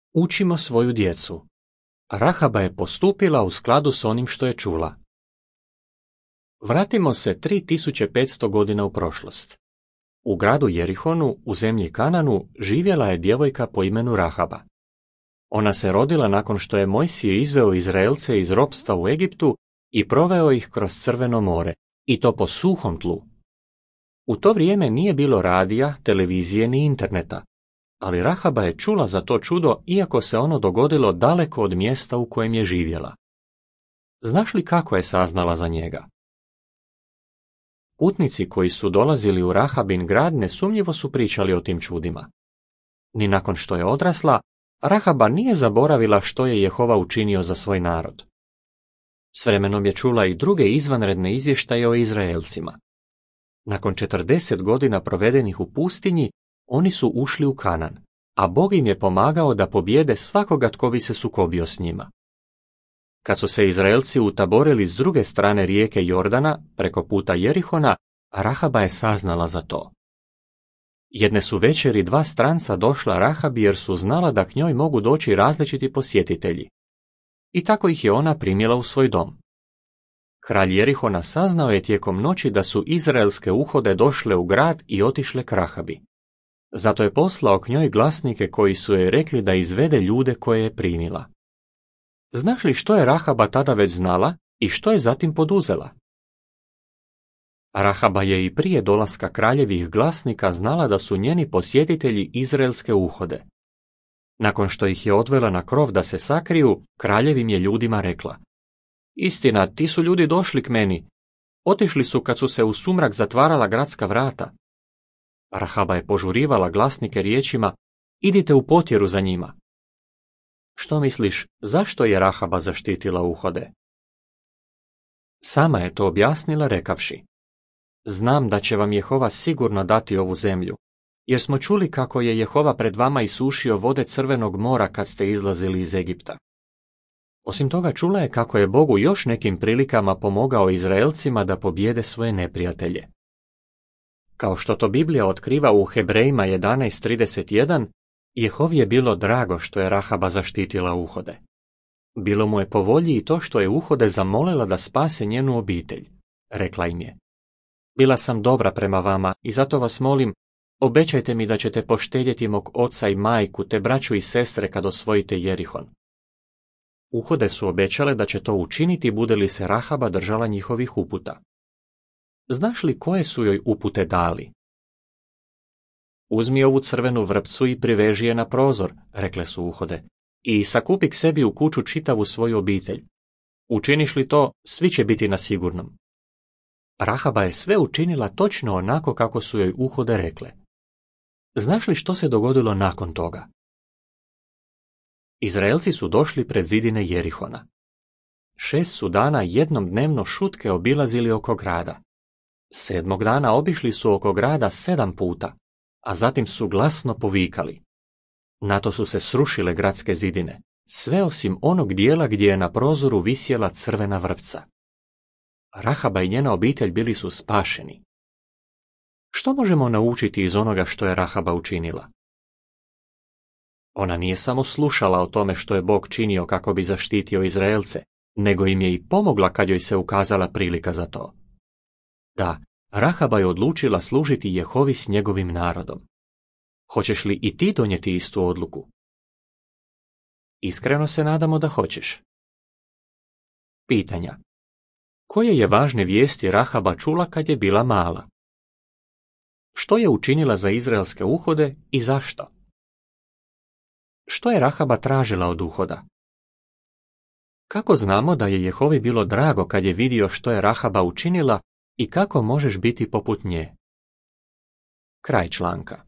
Učimo svoju djecu. Rahaba je postupila u skladu s onim što je čula. Vratimo se 3500 godina u prošlost. U gradu Jerihonu, u zemlji Kananu, živjela je djevojka po imenu Rahaba. Ona se rodila nakon što je Mojsije izveo Izraelce iz ropstva u Egiptu i proveo ih kroz Crveno more, i to po suhom tlu. U to vrijeme nije bilo radija, televizije ni interneta, ali Rahaba je čula za to čudo iako se ono dogodilo daleko od mjesta u kojem je živjela. Znaš li kako je saznala za njega? Putnici koji su dolazili u Rahabin grad nesumnjivo su pričali o tim čudima. Ni nakon što je odrasla, Rahaba nije zaboravila što je Jehova učinio za svoj narod. S vremenom je čula i druge izvanredne izvještaje o Izraelcima. Nakon 40 godina provedenih u pustinji, oni su ušli u Kanan, a Bog im je pomagao da pobjede svakoga tko bi se sukobio s njima. Kad su se Izraelci utaborili s druge strane rijeke Jordana, preko puta Jerihona, Rahaba je saznala za to. Jedne su večeri 2 stranca došla Rahabi jer su znala da k njoj mogu doći različiti posjetitelji. I tako ih je ona primila u svoj dom. Kralj Jerihona saznao je tijekom noći da su izraelske uhode došle u grad i otišle k Rahabi. Zato je poslao k njoj glasnike koji su joj rekli da izvede ljude koje je primila. Znaš li što je Rahaba tada već znala i što je zatim poduzela? Rahaba je i prije dolaska kraljevih glasnika znala da su njeni posjetitelji izraelske uhode. Nakon što ih je odvela na krov da se sakriju, kraljevim je ljudima rekla: Istina, ti su ljudi došli k meni. Otišli su kad su se u sumrak zatvarala gradska vrata. Rahaba je požurivala glasnike riječima: Idite u potjeru za njima. Što misliš, zašto je Rahaba zaštitila uhode? Sama je to objasnila rekavši: Znam da će vam Jehova sigurno dati ovu zemlju, jer smo čuli kako je Jehova pred vama isušio vode Crvenog mora kad ste izlazili iz Egipta. Osim toga čula je kako je Bog u još nekim prilikama pomogao Izraelcima da pobjede svoje neprijatelje. Kao što to Biblija otkriva u Hebrejima 11:31, Jehovi je bilo drago što je Rahaba zaštitila uhode. Bilo mu je po volji i to što je uhode zamolila da spase njenu obitelj. Rekla im je: Bila sam dobra prema vama i zato vas molim, obećajte mi da ćete poštedjeti mog oca i majku te braću i sestre kad osvojite Jerihon. Uhode su obećale da će to učiniti bude li se Rahaba držala njihovih uputa. Znaš li koje su joj upute dali? Uzmi ovu crvenu vrpcu i priveži je na prozor, rekle su uhode, i sakupi k sebi u kuću čitavu svoju obitelj. Učiniš li to, svi će biti na sigurnom. Rahaba je sve učinila točno onako kako su joj uhode rekle. Znaš li što se dogodilo nakon toga? Izraelci su došli pred zidine Jerihona. 6 su dana jednom dnevno šutke obilazili oko grada. 7. dana obišli su oko grada 7 puta, a zatim su glasno povikali. Na to su se srušile gradske zidine, sve osim onog dijela gdje je na prozoru visjela crvena vrpca. Rahaba i njena obitelj bili su spašeni. Što možemo naučiti iz onoga što je Rahaba učinila? Ona nije samo slušala o tome što je Bog činio kako bi zaštitio Izraelce, nego im je i pomogla kad joj se ukazala prilika za to. Da, Rahaba je odlučila služiti Jehovi s njegovim narodom. Hoćeš li i ti donijeti istu odluku? Iskreno se nadamo da hoćeš. Pitanja. Koje je važne vijesti Rahaba čula kad je bila mala? Što je učinila za izraelske uhode i zašto? Što je Rahaba tražila od uhoda? Kako znamo da je Jehovi bilo drago kad je vidio što je Rahaba učinila i kako možeš biti poput nje? Kraj članka.